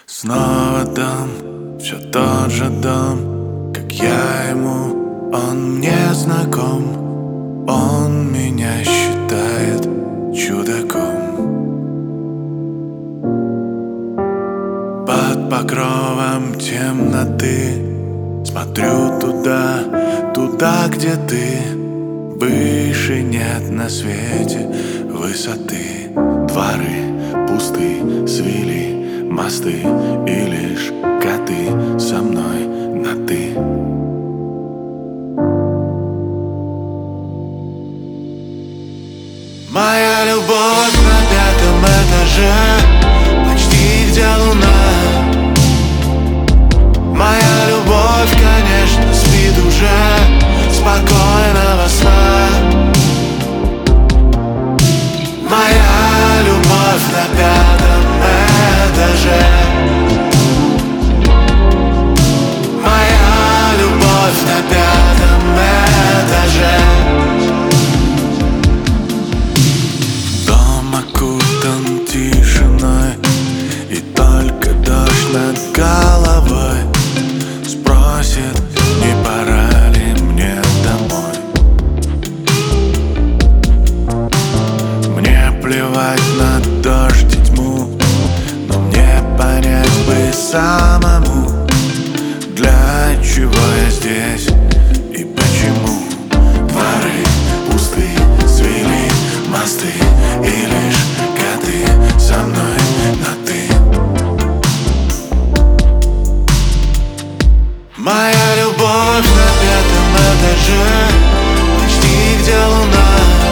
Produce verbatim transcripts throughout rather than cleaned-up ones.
Снова дом, все тот же дом, как я ему, он мне знаком. Он меня считает чудаком. Под покровом темноты смотрю туда, туда, где ты. Выше нет на свете высоты. Дворы пусты, свели мосты, и лишь коты со мной на «ты». Моя любовь на пятом этаже, почти где луна. Моя любовь, конечно, спит уже спокойного сна. Моя любовь на пятом этаже. Моя любовь на пятом этаже. Дом окутан тишиной, и только дождь над головой спросит, не пора ли мне домой. Мне плевать на дождь и тьму, но мне понять бы самому, для чего я здесь и почему. Дворы пусты, свели мосты, и лишь коты со мной на «ты». Моя любовь на пятом этаже, почти где луна.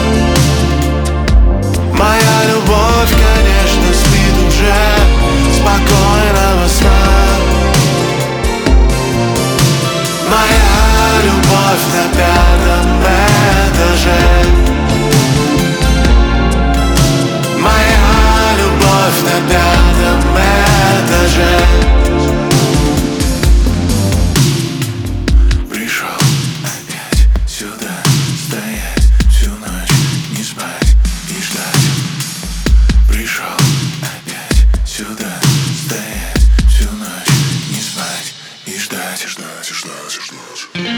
Моя любовь, конечно, спит уже спокойного сна. Моя любовь на пятом этаже. Моя любовь на пятом этаже. Пришел опять сюда, стоять всю ночь, не спать и ждать. Пришел опять сюда, стоять всю ночь, не спать и ждать, и ждать, и ждать, и ждать.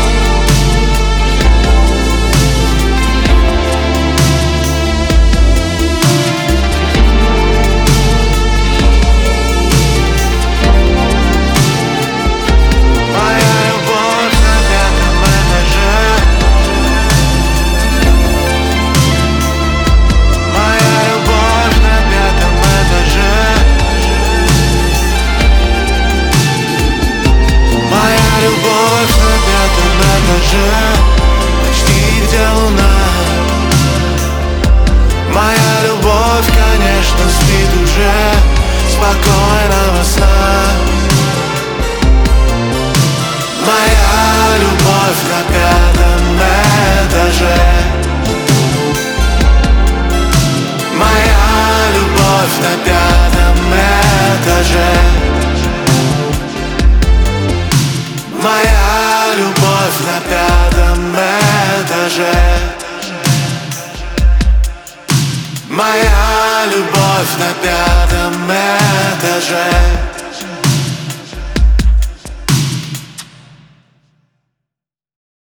Почти где луна. Моя любовь, конечно, спит уже спокойного сна. Моя любовь на пятом этаже. Моя любовь на пятом этаже. Моя любовь на пятом этаже. Моя любовь на пятом этаже.